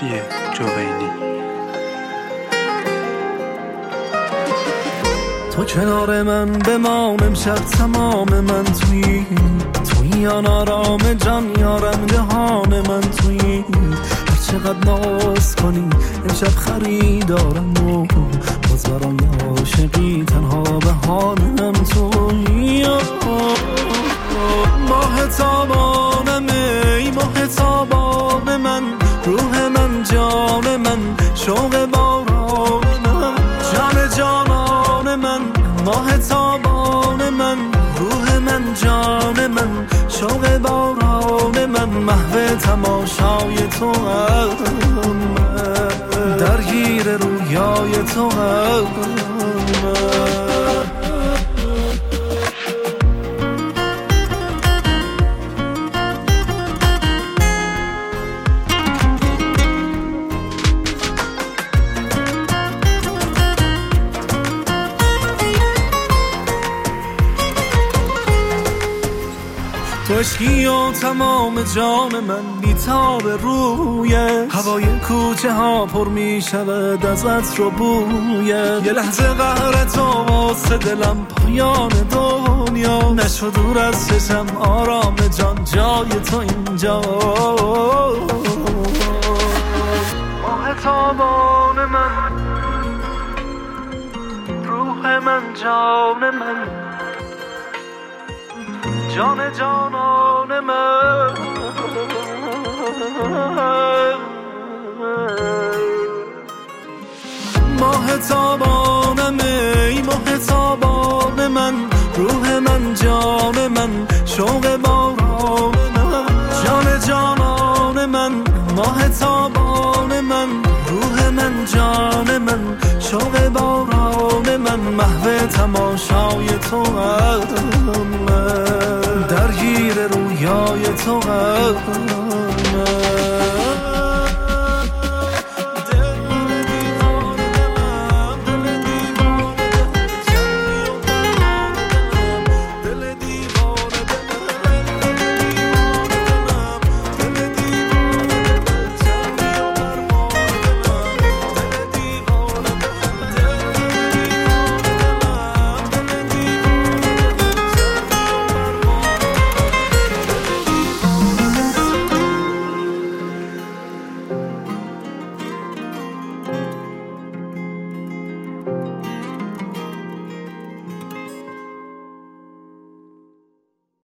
مهدی جوینی. تو کنار من بمان امشب تمام من توی آن آرام جان یارم جهان من توی هر چقدر ناز کنی امشب خریدارم و باز برای عاشقی تنها بهانم توی ماه تابانم ای ماه تابان من روح من جان من شوق باران من جان جانان من ماه تابان من روح من جان من شوق باران من محو تماشای تو هم درگیر رویای تو هم تو عشقی و تمام جان من بیتاب روی هوای کوچه ها پر می شود از عطر و بوی یه لحظه قهر تو واسه دلم پایان دنیا نشو دور از چشم آرام جان جای تو اینجا ماه تابان من روح من جان من جان جانان من ماه تابانم ای ماه تابان من روح من جان من شوق باران من جان جانان من ماه تابان من روح من جان من شوق باران من محو تماشای تو هم درگیر رویای تو هم